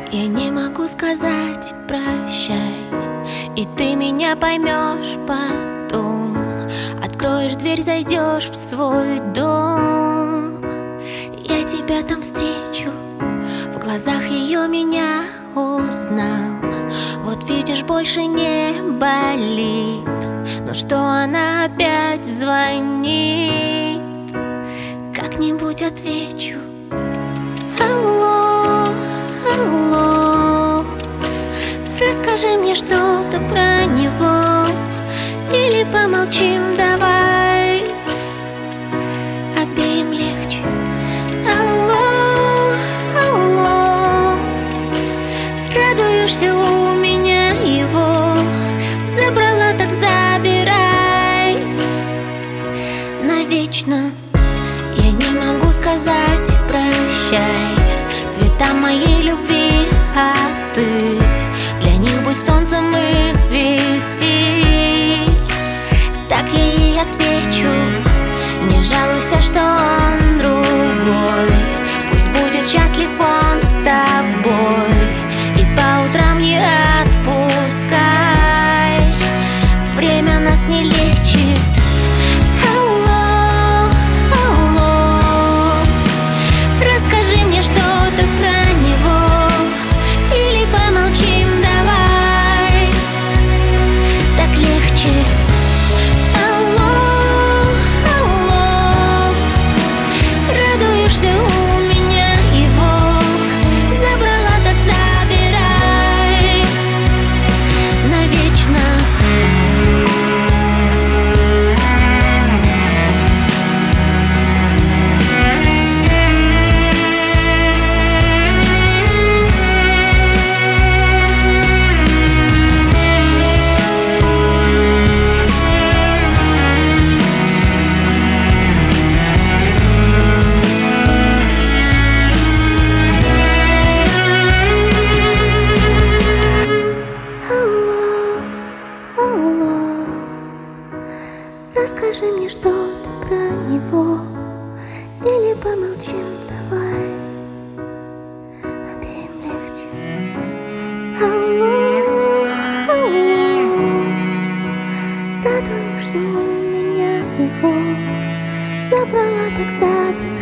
Я не могу сказать прощай, и ты меня поймешь потом. Откроешь дверь, зайдешь в свой дом. Я тебя там встречу, в глазах ее меня узнал. Вот видишь, больше не болит, но что она опять звонит. Как-нибудь отвечу: алло, алло, расскажи мне что-то про него, или помолчим, давай, обеим легче. Алло, алло, радуешься у меня его, забрала, так забирай навечно. Я не могу сказать прощай цветам моей любви, а ты для них будь солнцем и свети. Так я ей отвечу: не жалуйся, что он другой, пусть будет счастлив он с тобой, и по утрам не отпускай, время нас не лечит. Алло, алло, расскажи мне что-то про него, или помолчим, давай, так легче. Алло, алло, радуешься у меня его, забрала, так забирай навечно. Алло, расскажи мне что-то про него, или помолчим, давай, обеим легче. Алло, алло, радуешься у меня его, забрала, так забирай.